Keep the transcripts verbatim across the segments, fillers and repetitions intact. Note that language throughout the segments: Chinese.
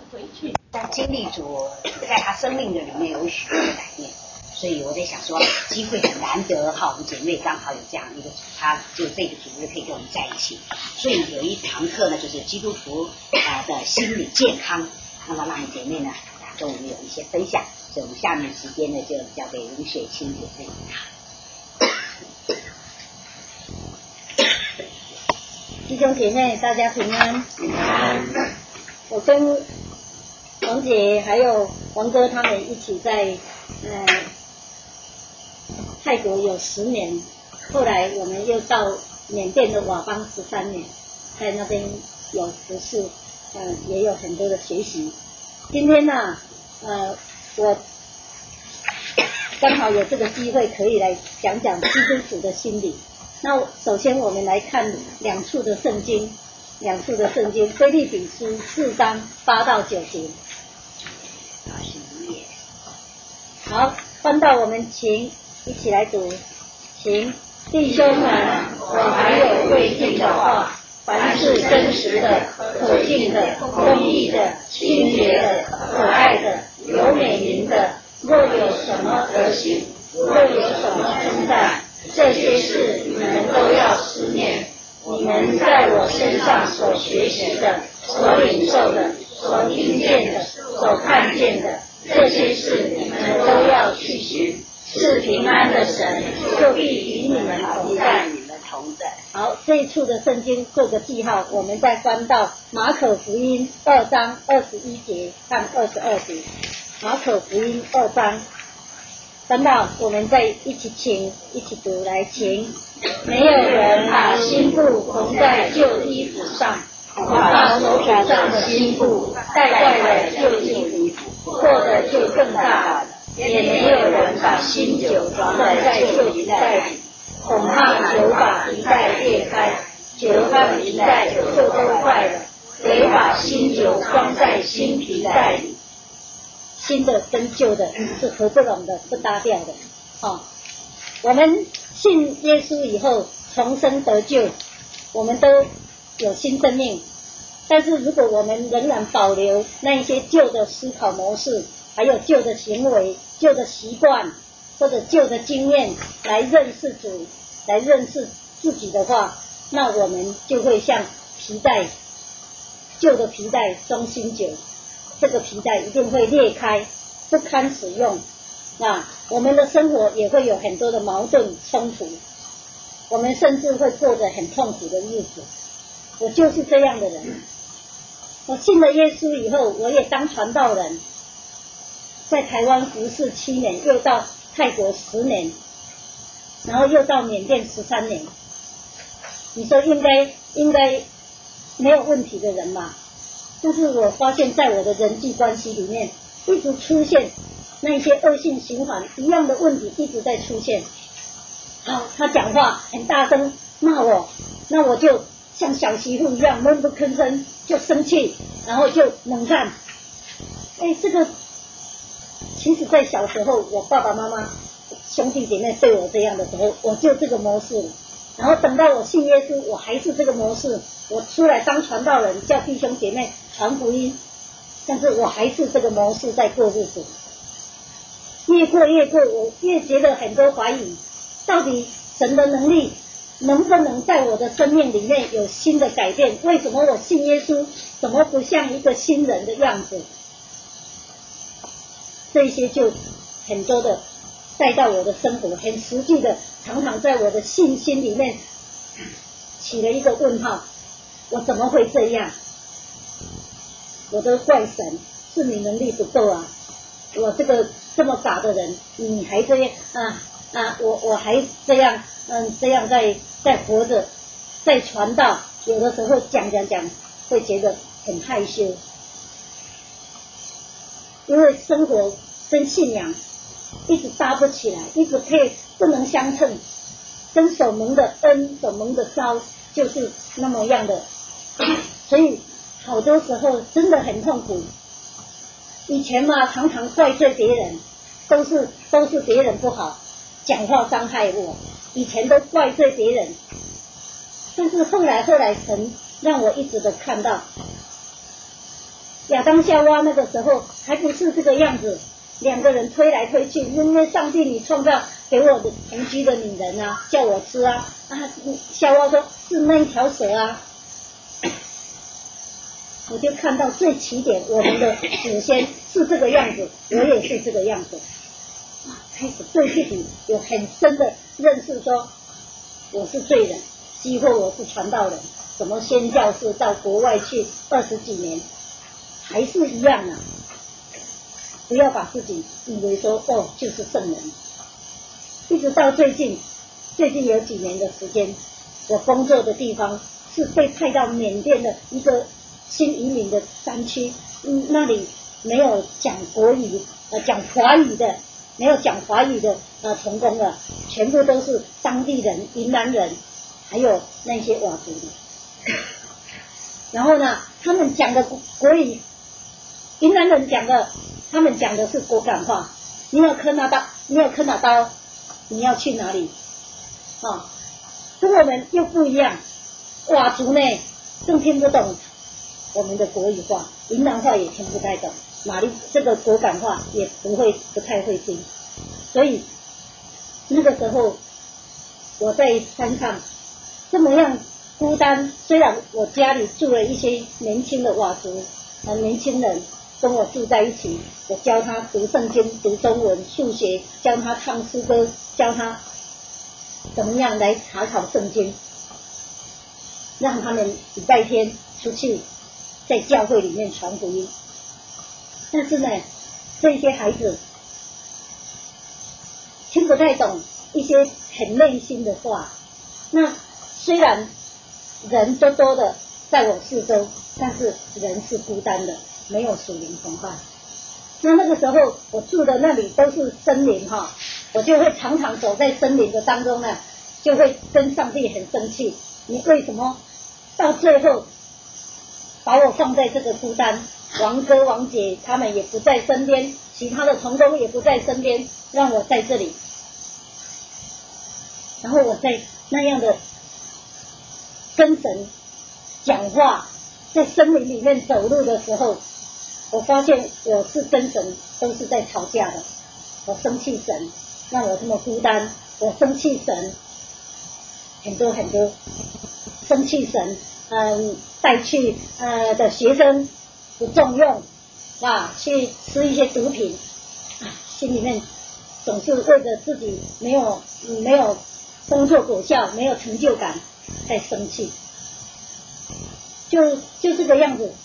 回去。但经历主在他生命的里面有许多的改变，所以我在想说，机会很难得哈，我们姐妹刚好有这样一个，他就这个主日可以跟我们在一起，所以有一堂课呢，就是基督徒啊的心理健康，那么让姐妹呢跟我们有一些分享，所以我们下面时间呢就交给吴雪清姐妹。 弟兄姐妹，大家平安。平安。我跟王姐还有王哥他们一起在呃泰国有十年，后来我们又到缅甸的佤邦十三年，在那边有服侍，嗯、呃，也有很多的学习。今天呢、啊，呃，我刚好有这个机会可以来讲讲基督徒的心理。那首先我们来看两处的圣经，两处的圣经，腓立比书四章八到九节。好，翻到我们请一起来读，请弟兄们，我还有未尽的话，凡是真实的、可敬的、公义的、清洁的、可爱的、有美名的，若有什么德行，若有什么称赞，这些事你们都要思念。你们在我身上所学习的、所领受的、所听见的、所看见的，这些事你们都要去行。是平安的神就必与你们同在。好，这一处的圣经做个记号，我们再翻到马可福音二章二十一节和二十二节。马可福音二章。翻到我们再一起请一起读，来请。没有人把新布缝在旧衣服上，恐怕手指上的新布带坏了旧衣服，破的就更大了。也没有人把新酒装在旧皮袋里，恐怕酒把皮袋裂开，酒和皮袋就都坏了。得把新酒装在新皮袋里。新的跟旧的是合不拢的，不搭调的。哦，我们信耶稣以后重生得救，我们都有新生命。但是如果我们仍然保留那一些旧的思考模式，还有旧的行为、旧的习惯或者旧的经验来认识主、来认识自己的话，那我们就会像皮带，旧的皮带装新酒，这个皮带一定会裂开，不堪使用。那我们的生活也会有很多的矛盾冲突，我们甚至会过着很痛苦的日子。我就是这样的人。我信了耶稣以后，我也当传道人，在台湾服侍七年，又到泰国十年，然后又到缅甸十三年。你说应该应该没有问题的人嘛？但是我发现在我的人际关系里面，一直出现那些恶性循环，一样的问题一直在出现。好，他讲话很大声骂我，那我就像小媳妇一样闷不吭声，就生气，然后就冷战。哎，这个其实在小时候，我爸爸妈妈、兄弟姐妹对我这样的时候，我就这个模式了。然后等到我信耶稣，我还是这个模式。我出来当传道人，叫弟兄姐妹传福音，但是我还是这个模式在过日子。越过越过，我越觉得很多怀疑，到底神的能力能不能在我的生命里面有新的改变？为什么我信耶稣，怎么不像一个新人的样子？这些就很多的带到我的生活，很实际的，常常在我的信心里面起了一个问号。我怎么会这样？我都怪神，是你能力不够啊！我这个这么傻的人，你还这样啊啊！我我还这样，嗯，这样在在活着，在传道，有的时候讲讲讲，会觉得很害羞，因为生活跟信仰一直搭不起来，一直配不能相称，跟所蒙的恩、所蒙的招就是那么样的。所以好多时候真的很痛苦。以前嘛，常常怪罪别人，都是都是别人不好，讲话伤害我，以前都怪罪别人。但是后来后来神让我一直的看到， 亚当夏娃那个时候还不是这个样子，两个人推来推去，因为上帝你创造给我的同居的女人啊，叫我吃啊，啊，夏娃说是那一条蛇啊，我就看到最起点，我们的祖先是这个样子，我也是这个样子，啊，开始对自己有很深的认识说，说我是罪人，几乎我是传道人，什么宣教士到国外去二十几年，还是一样啊。不要把自己以为说哦就是圣人，一直到最近，最近有几年的时间，我工作的地方是被派到缅甸的一个新移民的山区，嗯，那里没有讲国语呃讲华语的，没有讲华语的呃童工的，全部都是当地人、云南人，还有那些佤族的。然后呢，他们讲的国语，云南人讲的。他们讲的是果敢话，你有科拿刀，你有科拿刀，你要去哪里？啊，跟我们又不一样，佤族呢更听不懂我们的国语话，云南话也听不太懂，马来这个果敢话也不会不太会听，所以那个时候我在山上这么样孤单，虽然我家里住了一些年轻的佤族呃年轻人。跟我住在一起，我教他读圣经、读中文、数学，教他唱诗歌，教他怎么样来查考圣经，让他们礼拜天出去在教会里面传福音。但是呢，这些孩子听不太懂一些很内心的话。那虽然人多多的在我四周，但是人是孤单的。没有属灵同伴，那那个时候我住的那里都是森林哈，我就会常常走在森林的当中呢，就会跟上帝很生气，你为什么到最后把我放在这个孤单？王哥王姐他们也不在身边，其他的同工也不在身边，让我在这里。然后我在那样的跟神讲话，在森林里面走路的时候。我发现我是跟神都是在吵架的，我生气神让我这么孤单，我生气神很多很多，生气神嗯带去呃的学生不重用啊，去吃一些毒品啊，心里面总是为着自己没有、嗯、没有工作果效，没有成就感在生气，就就这个样子。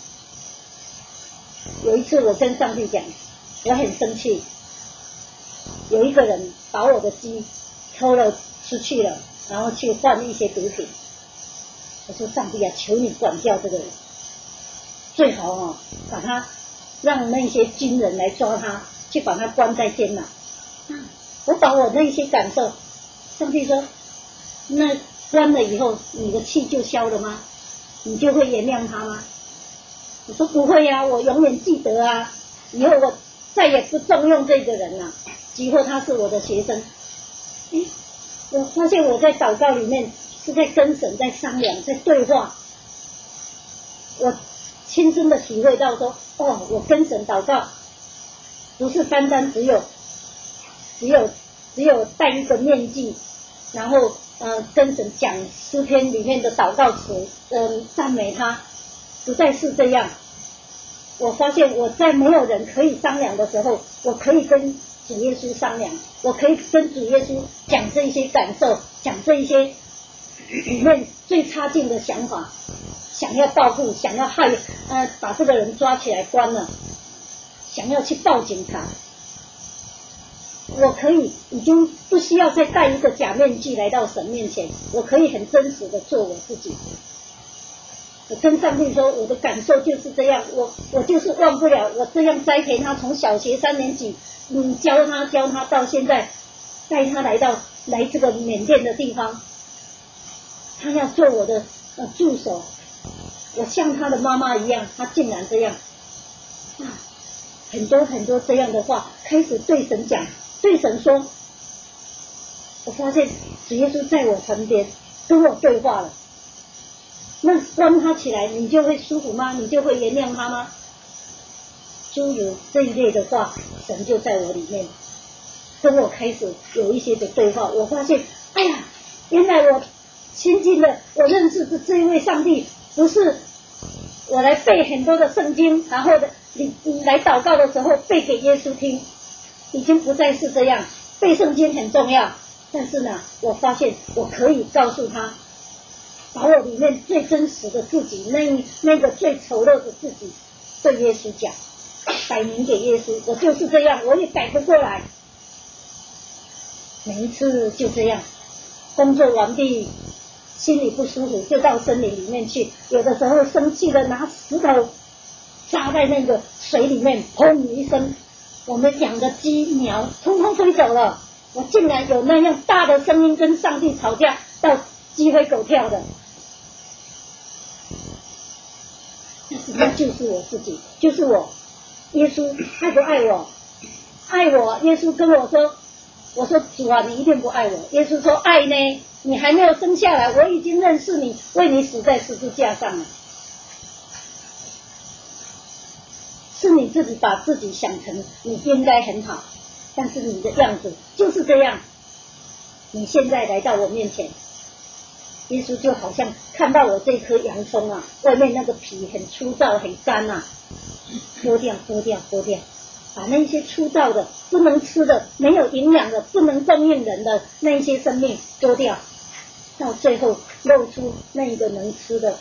有一次我跟上帝讲，我很生气，有一个人把我的鸡偷了出去了，然后去换一些毒品。我说上帝啊，求你管教这个人，最好哦把他让那些军人来抓他，去把他关在监牢。我把我那些感受，上帝说，那关了以后你的气就消了吗？你就会原谅他吗？我说不会啊，我永远记得啊，以后我再也不重用这个人了，以后他是我的学生。诶，我发现我在祷告里面是在跟神在商量，在对话，我亲身的体会到说，哦，我跟神祷告不是单单只有只有只有戴一个面具，然后呃跟神讲诗篇里面的祷告词，嗯、呃、赞美他，不再是这样。我发现我在没有人可以商量的时候，我可以跟主耶稣商量，我可以跟主耶稣讲这一些感受，讲这一些里面最差劲的想法，想要报复，想要害呃把这个人抓起来关了，想要去报警察。我可以已经不需要再戴一个假面具来到神面前，我可以很真实的做我自己。我跟上帝说，我的感受就是这样，我我就是忘不了我这样栽培他，从小学三年级，嗯，教他教他到现在，带他来到来这个缅甸的地方，他要做我的呃助手，我像他的妈妈一样，他竟然这样啊，很多很多这样的话，开始对神讲，对神说，我发现主耶稣在我旁边跟我对话了。那关他起来，你就会舒服吗？你就会原谅他吗？ 诸如这一类的话，神就在我里面跟我开始有一些的对话。我发现，哎呀，原来我亲近的，我认识的这一位上帝，不是我来背很多的圣经，然后的你你来祷告的时候背给耶稣听，已经不再是这样。背圣经很重要，但是呢，我发现我可以告诉他，把我里面最真实的自己，那那个最丑陋的自己，对耶稣讲，摆明给耶稣，我就是这样，我也改不过来。每一次就这样，工作完毕，心里不舒服，就到森林里面去。有的时候生气的拿石头扎在那个水里面，砰一声，我们养的鸡苗通通飞走了。我竟然有那样大的声音跟上帝吵架，到鸡飞狗跳的。但是那就是我自己，就是我。耶稣爱不爱我？爱我。耶稣跟我说，我说主啊，你一定不爱我。耶稣说爱呢，你还没有生下来，我已经认识你，为你死在十字架上了。是你自己把自己想成你应该很好，但是你的样子就是这样。你现在来到我面前，耶稣就好像看到我这颗洋葱啊，外面那个皮很粗糙很干啊，剥掉剥掉剥掉，把那些粗糙的不能吃的没有营养的不能供应人的那些生命剥掉，到最后露出那个能吃的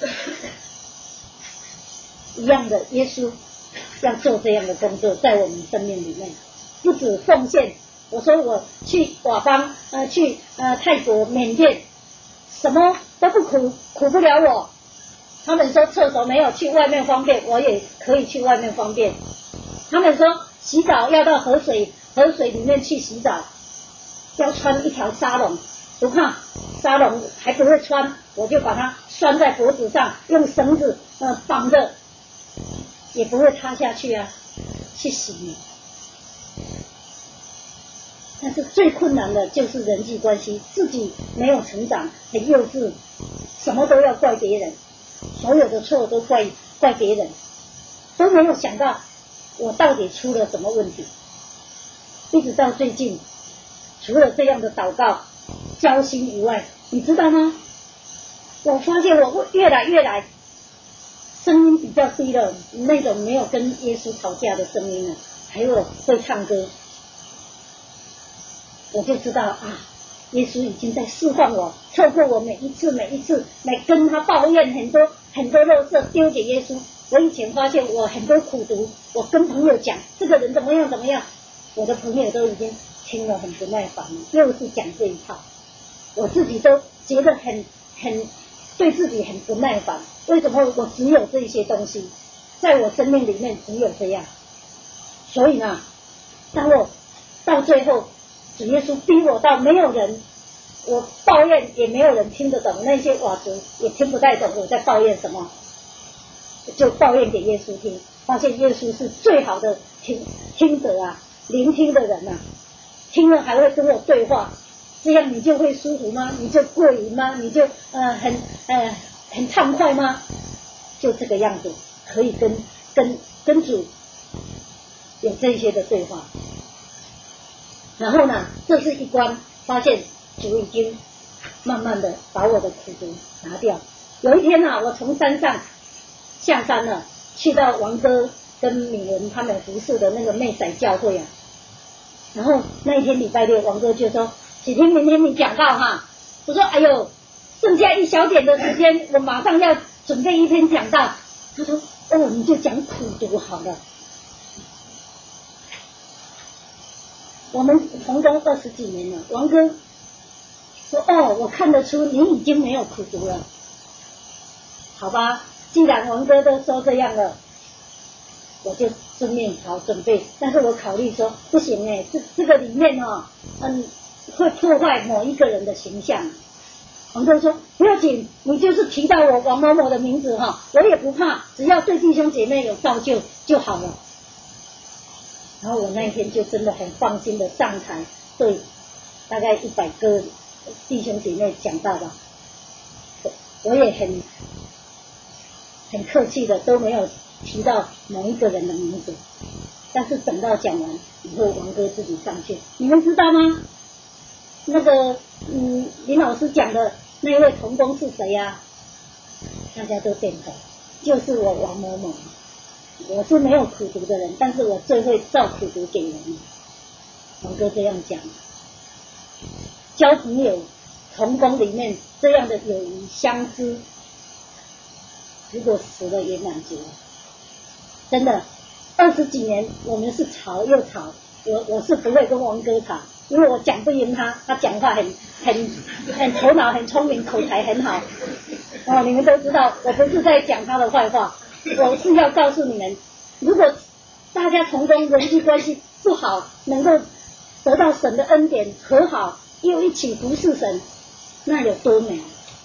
一样的。耶稣要做这样的工作在我们生命里面，不止奉献。我说我去瓦邦呃去呃泰国缅甸，什么都不苦苦不了我。他们说厕所没有，去外面方便，我也可以去外面方便。他们说洗澡要到河水河水里面去洗澡，要穿一条纱笼，不怕纱笼还不会穿，我就把它拴在脖子上，用绳子呃绑着，也不会塌下去啊，去洗。但是最困难的就是人际关系，自己没有成长，很幼稚，什么都要怪别人，所有的错都怪怪别人，都没有想到我到底出了什么问题。一直到最近，除了这样的祷告交心以外，你知道吗？我发现我越来越来声音比较低了，那种没有跟耶稣吵架的声音了，还有会唱歌，我就知道啊，耶稣已经在释放我，透过我每一次每一次来跟他抱怨很多很多垃圾丢给耶稣。我以前发现我很多苦毒，我跟朋友讲这个人怎么样怎么样，我的朋友都已经听了很不耐烦了，又是讲这一套，我自己都觉得很很对自己很不耐烦。为什么我只有这些东西，在我生命里面只有这样？所以呢，当我到最后主耶稣逼我到没有人，我抱怨也没有人听得懂，那些瓦族也听不太懂我在抱怨什么，就抱怨给耶稣听，发现耶稣是最好的听听者啊，聆听的人啊，听了还会跟我对话，这样你就会舒服吗？你就过瘾吗？你就呃很呃很畅快吗？就这个样子，可以跟跟跟主有这些的对话。然后呢，这是一关，发现主已经慢慢的把我的苦毒拿掉。有一天呢、啊，我从山上下山了，去到王哥跟敏文他们服侍的那个妹仔教会啊。然后那一天礼拜六，王哥就说：“启婷，明天你讲道哈。”我说：“哎呦，剩下一小点的时间，我马上要准备一篇讲道。”他说：“哦，你就讲苦毒好了。”我们同工二十几年了，王哥说：“哦，我看得出你已经没有苦毒了。”好吧，既然王哥都说这样了，我就遵命好准备。但是我考虑说，不行哎，这这个里面哦，嗯，会破坏某一个人的形象。王哥说：“不要紧，你就是提到我王某某的名字哈，我也不怕，只要对弟兄姐妹有造就就好了。”然后我那天就真的很放心的上台，对大概一百个弟兄姐妹讲道吧。我也很很客气的，都没有提到某一个人的名字， 但是等到讲完以后，王哥自己上去，你们知道吗？那个嗯，林老师讲的那一位童工是谁呀、啊？大家都点头，就是我王某某。我是没有苦读的人，但是我最会造苦读给人。王哥这样讲，交朋友，童工里面这样的友谊相知，如果死了也满足了。真的，二十几年我们是吵又吵，我我是不会跟王哥吵，因为我讲不赢他，他讲话很很很头脑很聪明，口才很好。哦，你们都知道，我不是在讲他的坏话，我是要告诉你们，如果大家从中人际关系不好，能够得到神的恩典和好，又一起服侍神，那有多美。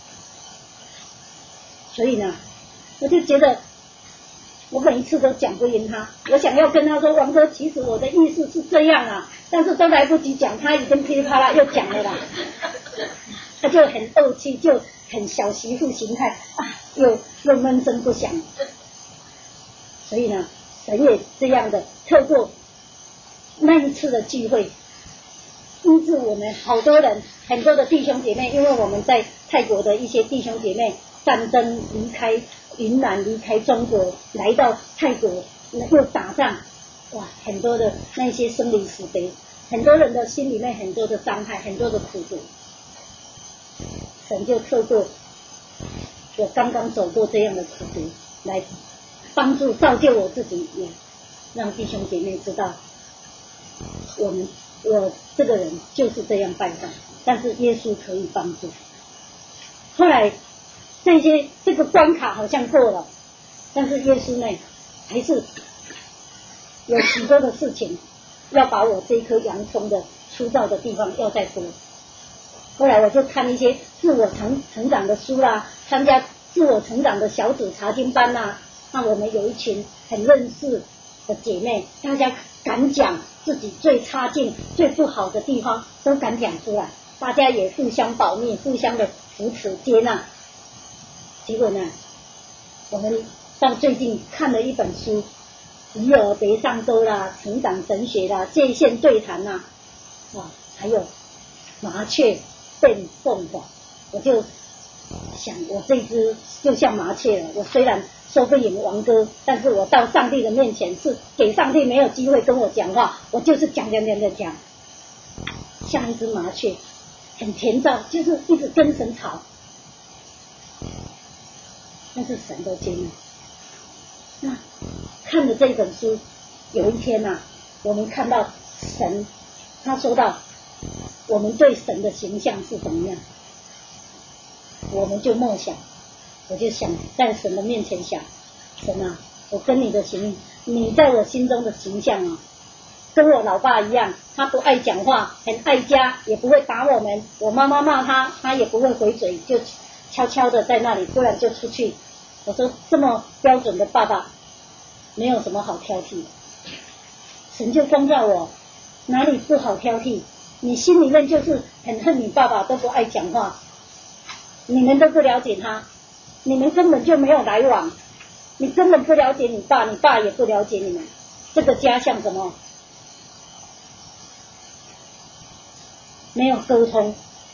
所以呢，我就觉得我每一次都讲不赢他，我想要跟他说，王哥，其实我的意思是这样啊，但是都来不及讲，他已经噼里啪啦又讲了啦。他就很怄气，就很小媳妇形态啊，又又闷声不响。所以呢，神也这样的透过那一次的聚会，医治我们好多人，很多的弟兄姐妹，因为我们在泰国的一些弟兄姐妹战争离开云南，离开中国来到泰国又打仗，哇，很多的那些生离死别，很多人的心里面很多的伤害，很多的苦毒，神就透过我刚刚走过这样的苦毒来帮助造就我自己，也让弟兄姐妹知道我们我这个人就是这样败坏，但是耶稣可以帮助。后来这些这个关卡好像过了，但是耶稣呢还是有许多的事情要把我这颗洋葱的粗糙的地方要再多。后来我就看一些自我成成长的书啦，参加自我成长的小组查经班啦，那我们有一群很认识的姐妹，大家敢讲自己最差劲最不好的地方都敢讲出来，大家也互相保密，互相的扶持接纳。结果呢，我们到最近看了一本书，鱼儿别上钩啦，成长神学啦，界限对谈啦，哇，还有麻雀变凤凰，我就想我这只就像麻雀了，我虽然说不赢王哥，但是我到上帝的面前是给上帝没有机会跟我讲话，我就是讲讲讲讲讲，像一只麻雀，很甜躁，就是一直跟神吵，但是神都接纳。那看了这本书，有一天啊，我们看到神，他说到我们对神的形象是怎么样，我们就梦想，我就想在神的面前想，神啊，我跟你的形，你在我心中的形象啊，跟我老爸一样，他不爱讲话，很爱家，也不会打我们，我妈妈骂他，他也不会回嘴，就悄悄的在那里，不然就出去。我说这么标准的爸爸，没有什么好挑剔的。神就光照我，哪里不好挑剔？你心里面就是很恨你爸爸，都不爱讲话，你们都不了解他，你们根本就没有来往，你根本不了解你爸，你爸也不了解你们。这个家像什么？没有沟通，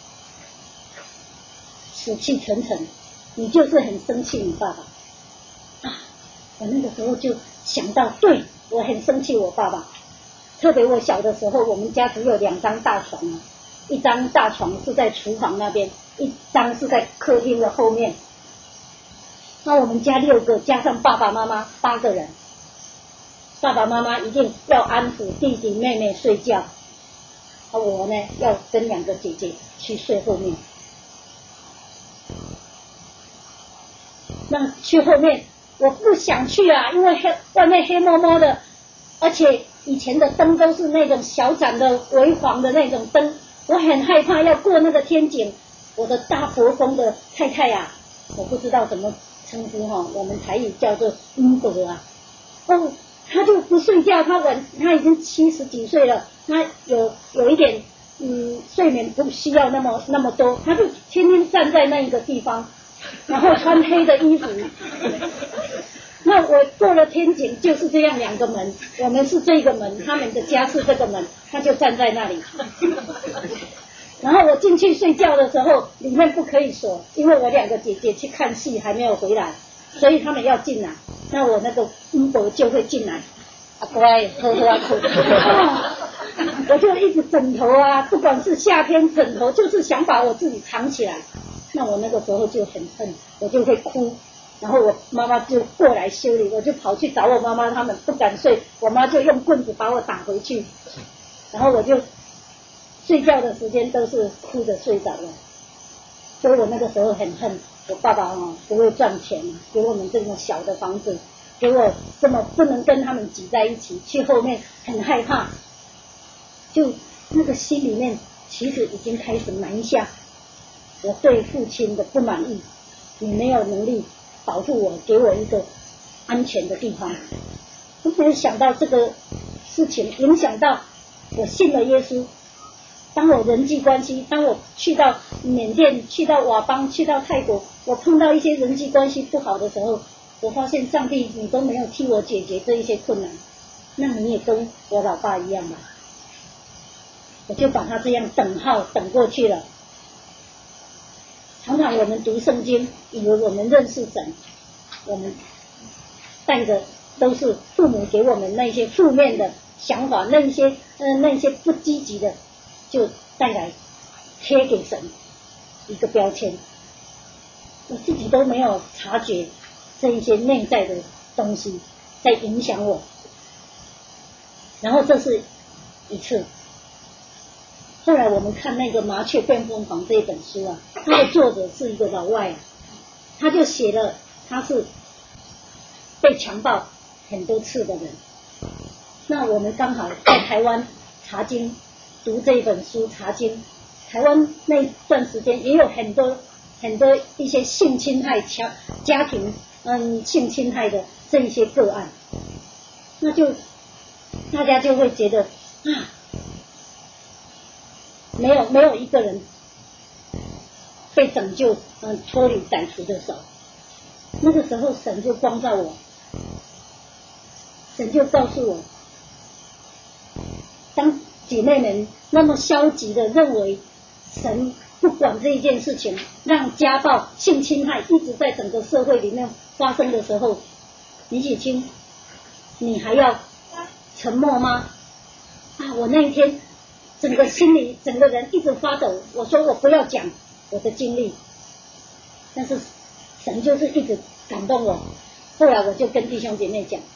死气沉沉，你就是很生气你爸爸啊！我那个时候就想到，对，我很生气我爸爸。特别我小的时候，我们家只有两张大床啊，一张大床是在厨房那边，一张是在客厅的后面。那我们家六个，加上爸爸妈妈八个人，爸爸妈妈一定要安抚弟弟妹妹睡觉，而我呢要跟两个姐姐去睡后面。那去后面我不想去啊，因为黑外面黑摸摸的，而且以前的灯都是那种小盏的微黄的那种灯，我很害怕要过那个天井。我的大伯公的太太啊，我不知道怎么称呼哈，我们台语叫做英伯啊。哦，他就不睡觉，他晚他已经七十几岁了，他有有一点嗯睡眠不需要那么那么多，他就天天站在那一个地方，然后穿黑的衣服， 那我过了天井就是这样两个门，我们是这个门，他们的家是这个门，他就站在那里。然后我进去睡觉的时候，里面不可以锁，因为我两个姐姐去看戏还没有回来，所以他们要进来。那我那个公婆就会进来，啊乖，喝喝啊哭。我就一直枕头啊，不管是夏天枕头，就是想把我自己藏起来。那我那个时候就很恨，我就会哭。然后我妈妈就过来修理，我就跑去找我妈妈，他们不敢睡，我妈就用棍子把我打回去，然后我就睡觉的时间都是哭着睡着的。所以我那个时候很恨我爸爸哦，不会赚钱，给我们这么小的房子，给我这么不能跟他们挤在一起，去后面很害怕，就那个心里面其实已经开始埋下我对父亲的不满意，你没有能力保护我，给我一个安全的地方。我没有想到这个事情影响到我信了耶稣。当我人际关系，当我去到缅甸，去到佤邦，去到泰国，我碰到一些人际关系不好的时候，我发现上帝你都没有替我解决这一些困难，那你也跟我老爸一样吧。我就把他这样等号等过去了。常常我们读圣经，以为我们认识神，我们带着都是父母给我们那些负面的想法，那些呃那些不积极的，就带来贴给神一个标签。我自己都没有察觉这一些内在的东西在影响我。然后这是一次。后来我们看那个《麻雀变凤凰》这一本书啊，它的作者是一个老外啊，他就写了他是被强暴很多次的人。那我们刚好在台湾查经读这一本书，查经台湾那段时间也有很多很多一些性侵害家家庭嗯性侵害的这一些个案，那就大家就会觉得啊。没有没有一个人被拯救，嗯，脱离歹徒的手。那个时候神就光照我，神就告诉我，当姐妹们那么消极的认为神不管这一件事情，让家暴、性侵害一直在整个社会里面发生的时候，李启清，你还要沉默吗？啊，我那一天。整个心里整个人一直发抖，我说我不要讲我的经历，但是神就是一直感动我。后来我就跟弟兄姐妹讲，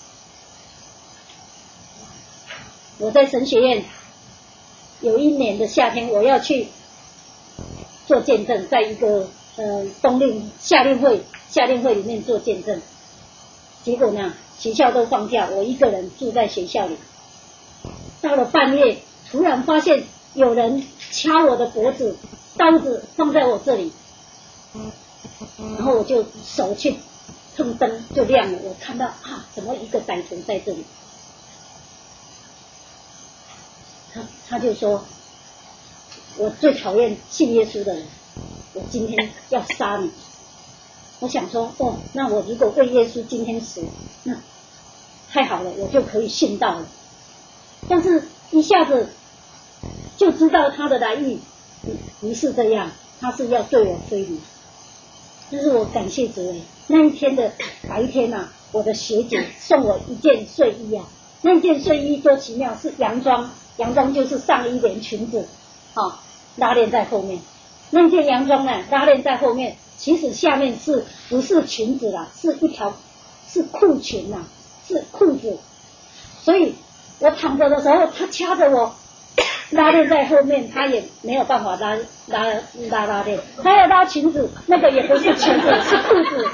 我在神学院有一年的夏天，我要去做见证，在一个呃冬令夏令会夏令会里面做见证。结果呢，学校都放假，我一个人住在学校里。到了半夜。突然发现有人掐我的脖子，刀子放在我这里，然后我就手去碰灯就亮了，我看到啊，怎么一个歹徒在这里？他他就说，我最讨厌信耶稣的人，我今天要杀你。我想说，哦，那我如果为耶稣今天死，那太好了，我就可以信道了。但是一下子就知道他的来意不是这样，他是要对我非礼。但是我感谢主诶，那一天的白天啊，我的学姐送我一件睡衣啊，那件睡衣多奇妙，是洋装，洋装就是上衣连裙子，啊，拉链在后面。那件洋装呢，拉链在后面，其实下面是不是裙子啦，是一条是裤裙啦，是裤子。所以我躺着的时候，他掐着我。拉链在后面，他也没有办法拉拉拉拉链，他要拉裙子，那个也不是裙子，是裤子。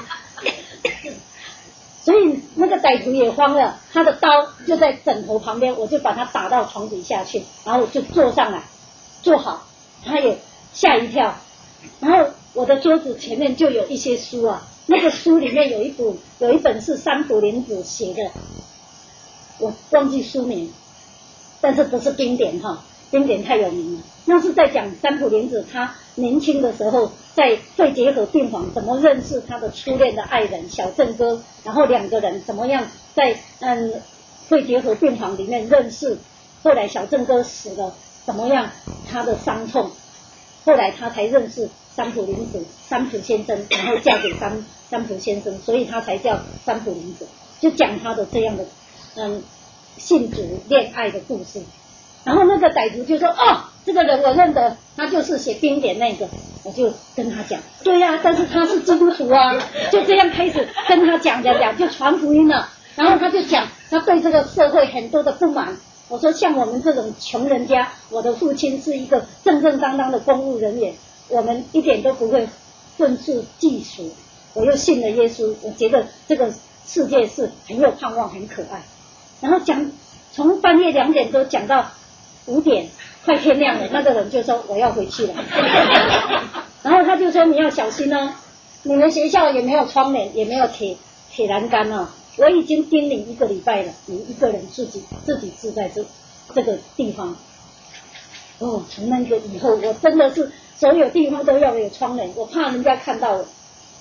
所以那个歹徒也慌了，他的刀就在枕头旁边，我就把他打到床底下去，然后就坐上来，坐好，他也吓一跳。然后我的桌子前面就有一些书啊，那个书里面有一本有一本是三浦林子写的，我忘记书名，但是不是经典哈。 经典太有名了，那是在讲三浦林子他年轻的时候在肺结核病房怎么认识他的初恋的爱人小正哥，然后两个人怎么样在嗯肺结核病房里面认识，后来小正哥死了，怎么样他的伤痛，后来他才认识三浦林子三浦先生，然后嫁给三三浦先生，所以他才叫三浦林子，就讲他的这样的嗯信主恋爱的故事。然后那个歹徒就说哦，这个人我认得，他就是写经典那个。我就跟他讲，对呀、啊，但是他是基督徒啊，就这样开始跟他讲讲讲，就传福音了。然后他就讲他对这个社会很多的不满。我说像我们这种穷人家，我的父亲是一个正正当当的公务人员，我们一点都不会愤世嫉俗。我又信了耶稣，我觉得这个世界是很有盼望，很可爱。然后讲从半夜两点多讲到五点，快天亮了，那个人就说我要回去了。然后他就说你要小心哦，你们学校也没有窗帘，也没有铁铁栏杆哦。我已经叮咛一个礼拜了，你一个人自己自己住在这这个地方。哦，从那个以后，我真的是所有地方都要有窗帘，我怕人家看到我。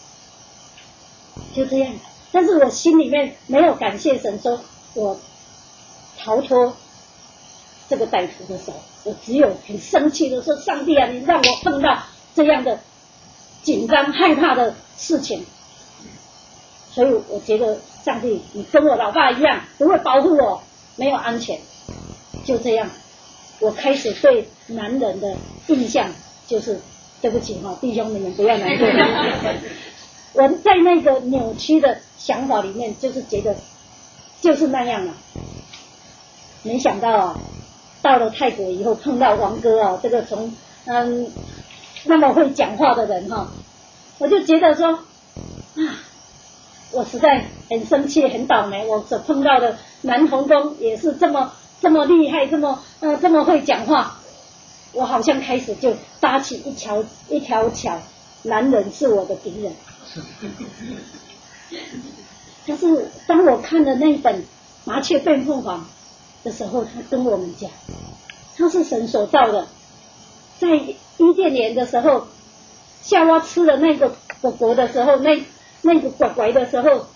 就这样，但是我心里面没有感谢神，说我逃脱这个歹徒的手，我只有很生气的说：上帝啊，你让我碰到这样的紧张害怕的事情。所以我觉得上帝，你跟我老爸一样，不会保护我，没有安全。就这样，我开始对男人的印象就是，对不起哈，弟兄你们不要难过。我在那个扭曲的想法里面，就是觉得就是那样了。没想到啊，到了泰国以后碰到王哥啊，这个从嗯那么会讲话的人哈，我就觉得说啊。我实在很生气，很倒霉。我所碰到的男同工也是这么这么厉害，这么呃这么会讲话。我好像开始就搭起一条一条桥，男人是我的敌人。但是当我看了那本《麻雀变凤凰》的时候，他跟我们讲，他是神所造的。在伊甸园的时候，夏娃吃了那个果果的时候，那那个拐拐的时候，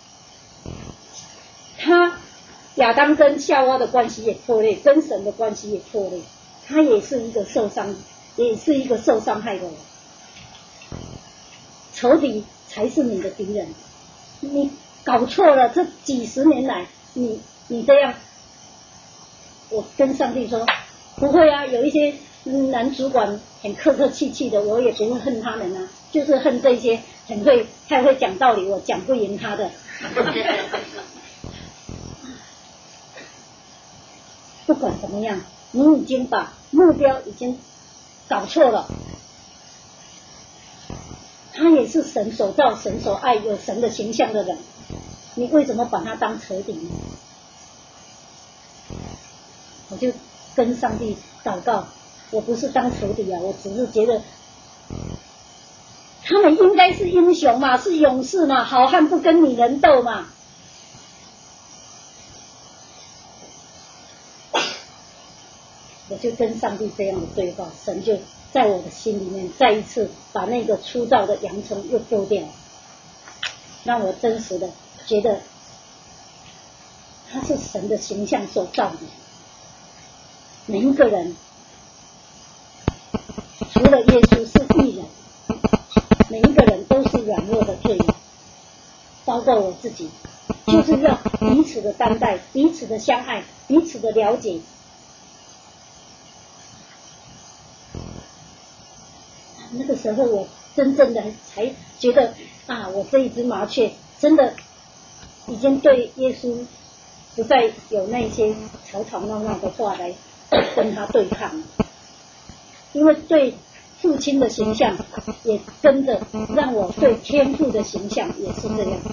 他亚当跟夏娃的关系也破裂，跟神的关系也破裂，他也是一个受伤，也是一个受伤害的人。仇敌才是你的敌人，你搞错了，这几十年来，你你这样，我跟上帝说，不会啊，有一些男主管很客客气气的，我也不会恨他们啊，就是恨这些很会太会讲道理，我讲不赢他的。不管怎么样，你已经把目标已经搞错了。他也是神所造、神所爱、有神的形象的人，你为什么把他当仇敌呢？我就跟上帝祷告，我不是当仇敌啊，我只是觉得他们应该是英雄嘛，是勇士嘛，好汉不跟女人斗嘛。我就跟上帝这样的对话，神就在我的心里面再一次把那个粗糙的洋葱又丢掉，让我真实的觉得他是神的形象所造的。每一个人除了耶稣是义人，每一个人都是软弱的罪人，包括我自己，就是要彼此的担待，彼此的相爱，彼此的了解。那个时候我真正的才觉得啊，我这一只麻雀真的已经对耶稣不再有那些吵吵闹闹的话来跟他对抗，因为对父亲的形象也跟着让我对天父的形象也是这样，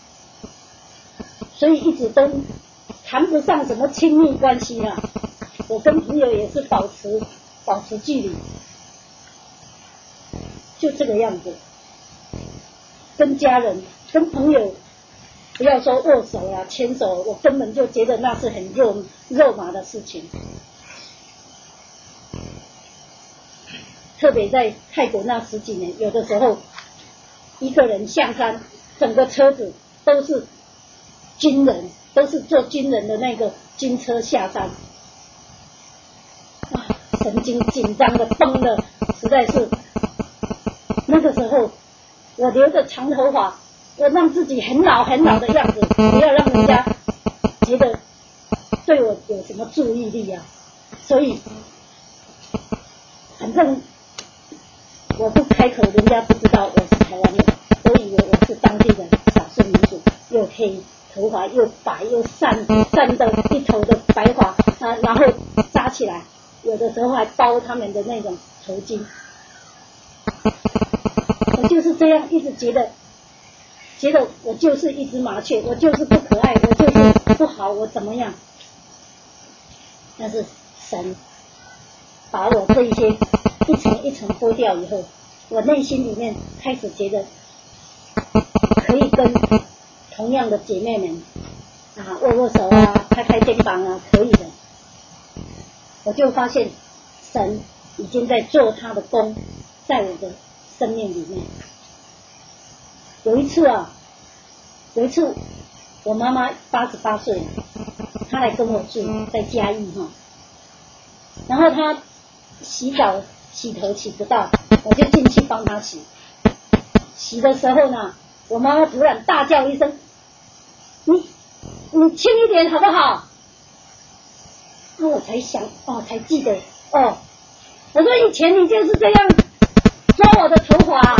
所以一直都谈不上什么亲密关系啦。我跟朋友也是保持保持距离，就这个样子。跟家人、跟朋友，不要说握手啊、牵手，我根本就觉得那是很肉肉麻的事情。 特别在泰国那十几年，有的时候一个人下山，整个车子都是军人，都是坐军人的那个军车下山，啊，神经紧张的绷的，实在是。那个时候我留着长头发，我让自己很老很老的样子，不要让人家觉得对我有什么注意力啊。所以反正我不开口，人家不知道我是台湾人，都以为我是当地的少数民族，又黑，头发又白又散散的一头的白发啊，然后扎起来，有的时候还包他们的那种头巾。我就是这样一直觉得觉得我就是一只麻雀，我就是不可爱，我就是不好，我怎么样。但是神把我这一些一层一层剥掉以后，我内心里面开始觉得可以跟同样的姐妹们啊握握手啊，拍拍肩膀啊，可以的。我就发现神已经在做他的工，在我的生命里面。有一次啊，有一次我妈妈八十八岁了，她来跟我住，在嘉义哈，然后她洗澡洗头洗不到，我就进去帮她洗。洗的时候呢，我妈妈突然大叫一声：“你你轻一点好不好？”那我才想哦，才记得哦，我说以前你就是这样抓我的头发啊。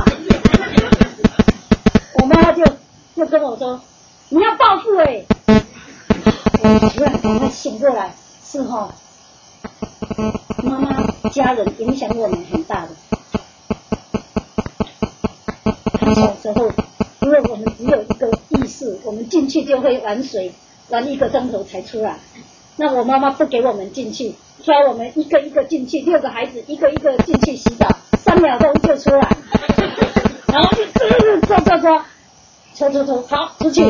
我妈妈就就跟我说：“你要报复哎！”我突然赶快醒过来，是哈，妈妈家人影响我们很大的。她小时候，因为我们只有一个意识，我们进去就会玩水，玩一个钟头才出来。那我妈妈不给我们进去，抓我们一个一个进去，六个孩子一个一个进去洗澡，三秒钟就出来。然后就抓抓抓，抽抽抽，好出去。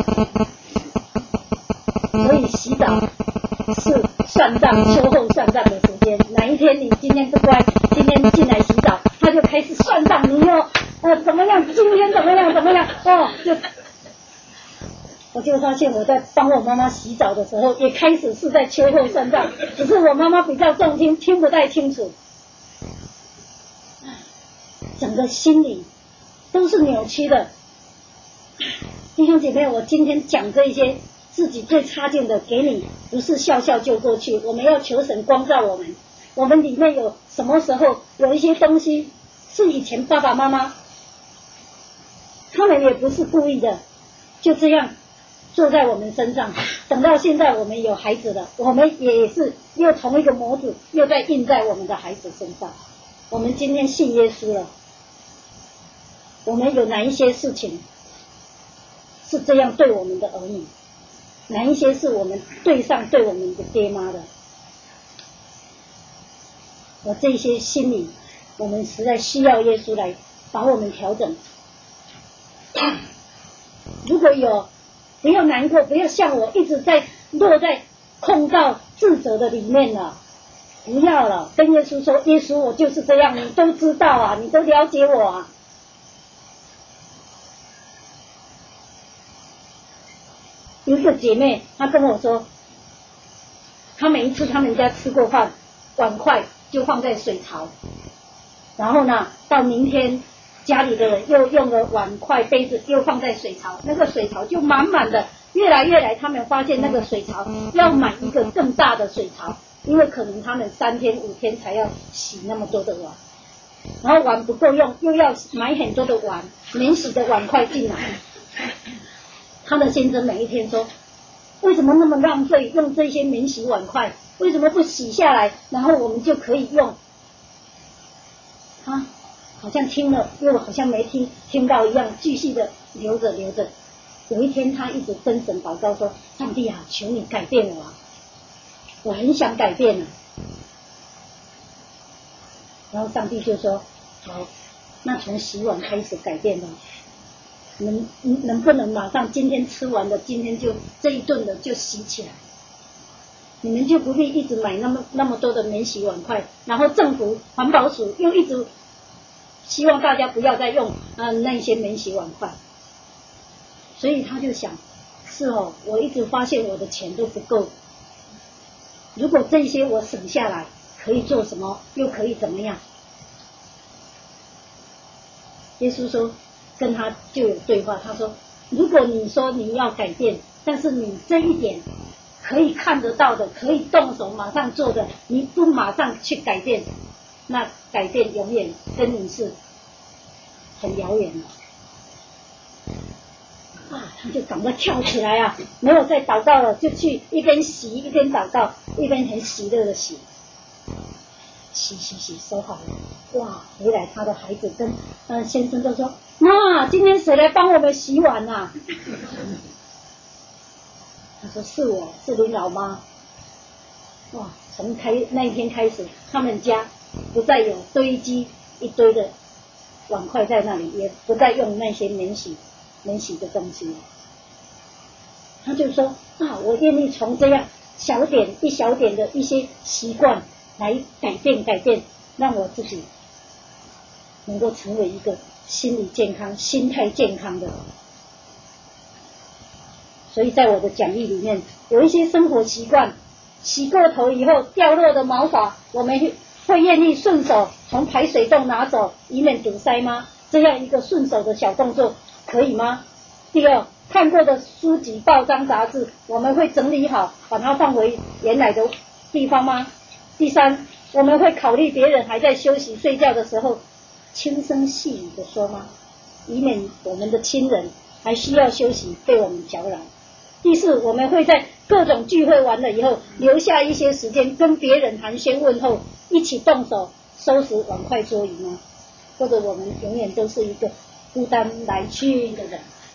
所以洗澡是算账，秋后算账的时间。哪一天你今天不乖，今天进来洗澡，他就开始算账，你又呃怎么样，今天怎么样怎么样哦，就我就发现我在帮我妈妈洗澡的时候，也开始是在秋后算账，只是我妈妈比较重听，听不太清楚，整个心里都是扭曲的。弟兄姐妹，我今天讲这些自己最差劲的给你，不是笑笑就过去，我们要求神光照我们，我们里面有什么时候有一些东西是以前爸爸妈妈他们也不是故意的，就这样坐在我们身上，等到现在我们有孩子了，我们也是又同一个模子又在印在我们的孩子身上。我们今天信耶稣了，我们有哪一些事情是这样对我们的儿女，哪一些是我们对上对我们的爹妈的，我这些心理我们实在需要耶稣来把我们调整。如果有，不要难过，不要像我一直在落在控告自责的里面了，不要了，跟耶稣说，耶稣我就是这样，你都知道啊，你都了解我啊。有一个姐妹她跟我说，她每一次他们家吃过饭，碗筷就放在水槽，然后呢到明天家里的人又用了碗筷杯子又放在水槽，那个水槽就满满的，越来越来他们发现那个水槽要买一个更大的水槽，因为可能他们三天五天才要洗那么多的碗，然后碗不够用，又要买很多的碗，免洗的碗筷进来。他的先生每一天说，为什么那么浪费，用这些免洗碗筷，为什么不洗下来，然后我们就可以用啊？好像听了又好像没听听到一样，继续的留着留着。有一天他一直跟神祷告说，上帝啊，求你改变我啊，我很想改变啊。然后上帝就说，好，那从洗碗开始改变吧，能能不能马上今天吃完的，今天就这一顿的就洗起来。 你们就不必一直买那么那么多的免洗碗筷，然后政府环保署又一直希望大家不要再用呃那些免洗碗筷，所以他就想，是哦，我一直发现我的钱都不够，如果这些我省下来，可以做什么，又可以怎么样？耶稣说，跟他就有对话，他说，如果你说你要改变，但是你这一点可以看得到的，可以动手马上做的，你不马上去改变，那改变永远跟你是很遥远的。啊，他就赶快跳起来啊，没有再祷告了，就去一边洗一边祷告，一边很喜乐的洗，洗洗洗，收好了。哇，回来他的孩子跟呃先生都说，妈，今天谁来帮我们洗碗啊？他说是我，是你老妈。哇，从开那一天开始，他们家不再有堆积一堆的碗筷在那里，也不再用那些免洗免洗的东西。他就说啊，我愿意从这样小点一小点的一些习惯来改变改变，让我自己能够成为一个心理健康、心态健康的人。所以在我的讲义里面，有一些生活习惯，洗过头以后掉落的毛发，我们会愿意顺手从排水洞拿走，以免堵塞吗？这样一个顺手的小动作可以吗？第二，看过的书籍、报章、杂志，我们会整理好，把它放回原来的地方吗？第三，我们会考虑别人还在休息睡觉的时候，轻声细语的说吗？以免我们的亲人还需要休息被我们搅扰。第四，我们会在各种聚会完了以后，留下一些时间跟别人寒暄问候，一起动手收拾碗筷桌椅吗？或者我们永远都是一个孤单来去的人？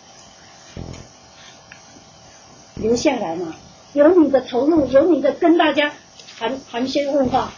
留下来嘛，有你的投入，有你的跟大家寒寒暄问话。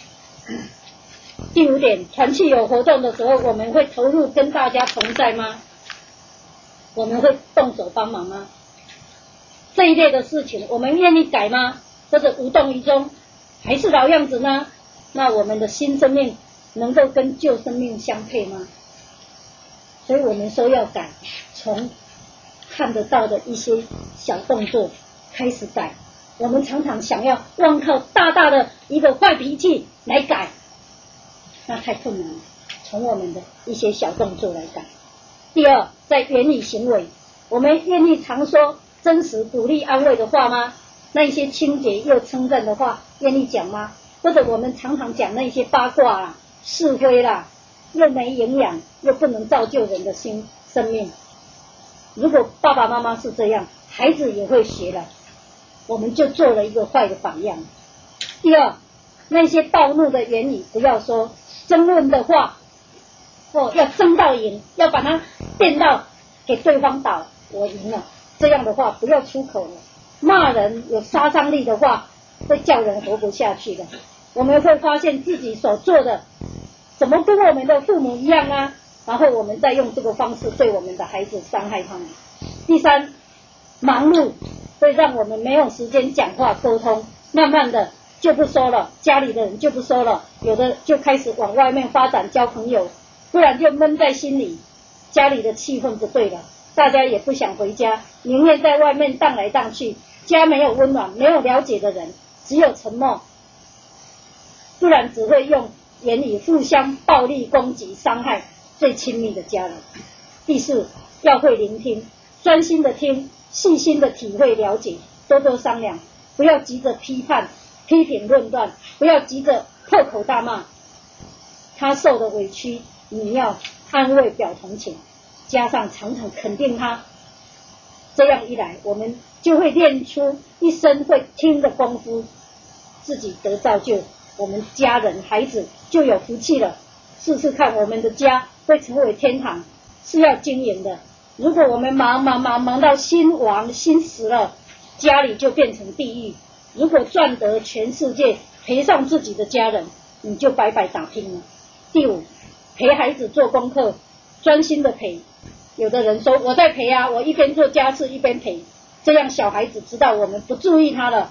第五点，团契有活动的时候，我们会投入跟大家同在吗？我们会动手帮忙吗？这一类的事情，我们愿意改吗？或者无动于衷，还是老样子呢？那我们的新生命能够跟旧生命相配吗？所以我们说要改，从看得到的一些小动作开始改。我们常常想要光靠大大的一个坏脾气来改，那太困难了，从我们的一些小动作来改。第二，在言语行为，我们愿意常说真实鼓励安慰的话吗？那一些清洁又称赞的话愿意讲吗？或者我们常常讲那些八卦啦、是非啦，又没营养又不能造就人的心生命。如果爸爸妈妈是这样，孩子也会学了，我们就做了一个坏的榜样。第二，那些暴怒的言语不要说，争论的话哦，要争到赢，要把它变到给对方倒，我赢了，这样的话不要出口了。骂人有杀伤力的话，会叫人活不下去的。我们会发现自己所做的怎么跟我们的父母一样啊，然后我们再用这个方式对我们的孩子伤害他们。第三，忙碌会让我们没有时间讲话沟通，慢慢的就不说了，家里的人就不说了，有的就开始往外面发展交朋友，不然就闷在心里，家里的气氛不对了，大家也不想回家，宁愿在外面荡来荡去，家没有温暖，没有了解的人，只有沉默，不然只会用言语互相暴力攻击伤害最亲密的家人。第四，要会聆听，专心的听，细心的体会了解，多多商量，不要急着批判批评论断，不要急着破口大骂。他受的委屈你要安慰表同情，加上常常肯定他，这样一来我们就会练出一身会听的功夫，自己得造就，我们家人孩子就有福气了。试试看，我们的家会成为天堂，是要经营的。如果我们忙忙忙忙到心亡心死了，家里就变成地狱。如果赚得全世界赔上自己的家人，你就白白打拼了。第五，陪孩子做功课，专心的陪。有的人说我在陪啊，我一边做家事一边陪，这样小孩子知道我们不注意他了，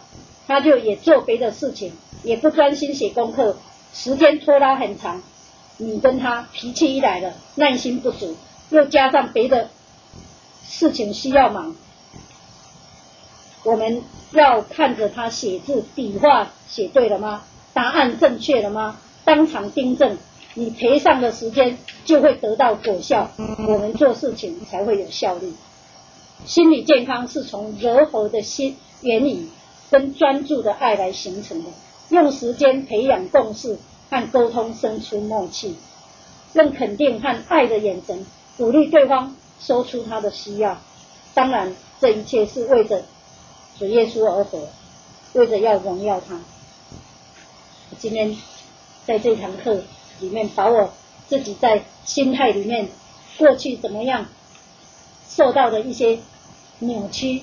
他就也做别的事情，也不专心写功课，时间拖拉很长。你跟他脾气一来了，耐心不足，又加上别的事情需要忙，我们要看着他写字，笔画写对了吗？答案正确了吗？当场订正，你赔上的时间就会得到果效，我们做事情才会有效率。心理健康是从柔和的心言语跟专注的爱来形成的，用时间培养共识和沟通，生出默契，用肯定和爱的眼神鼓励对方说出他的需要。当然这一切是为着主耶稣而活，为着要荣耀他。我今天在这堂课里面，把我自己在心态里面过去怎么样受到的一些扭曲，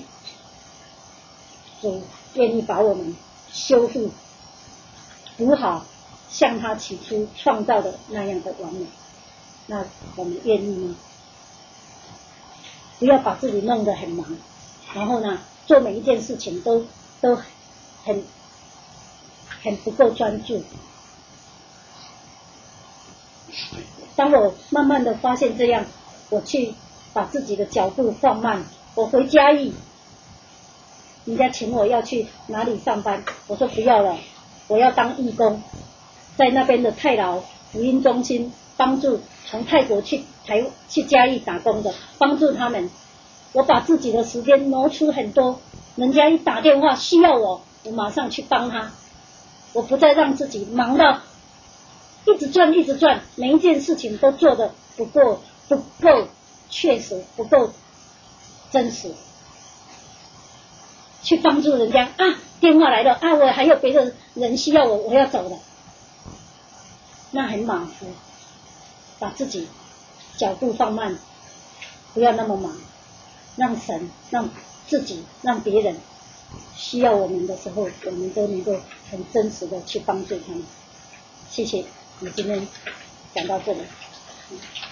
主愿意把我们修复补好，像他起初创造的那样的完美。那我们愿意吗？不要把自己弄得很忙，然后呢做每一件事情都都很很不够专注。当我慢慢的发现这样，我去把自己的脚步放慢。我回嘉义，人家请我要去哪里上班，我说不要了，我要当义工，在那边的泰劳福音中心帮助从泰国去台去嘉义打工的，帮助他们。我把自己的时间挪出很多，人家一打电话需要我，我马上去帮他。我不再让自己忙到一直转一直转，每一件事情都做得不够不够确实，不够真实。去帮助人家啊，电话来了啊，我还有别的人需要我，我要走了，那很马虎。把自己脚步放慢，不要那么忙，让神让自己让别人需要我们的时候，我们都能够很真实的去帮助他们。谢谢，我今天讲到这里。